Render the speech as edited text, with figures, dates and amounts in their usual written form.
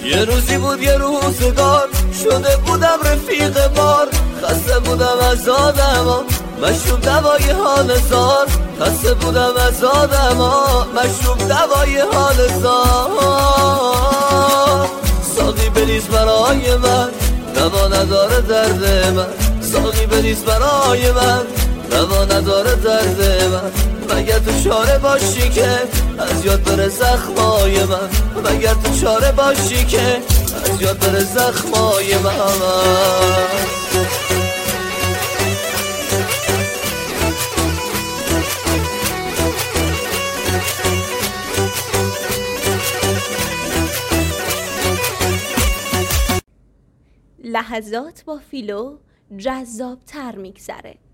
یه روزی بود یه روزگار شده بودم رفیق بار، خسته بودم از آدما مشروب دوای حال زار، خسته بودم از آدما مشروب دوای حال زار. ساقی بریز برای من دوا نداره درد من، ساقی بریز برای من دوا نداره درد من. مگر تو چاره باشی که از یاد بره زخمای من، مگر تو چاره باشی که از یاد بره زخمای من. لحظات با فیلو جذاب تر میگذره.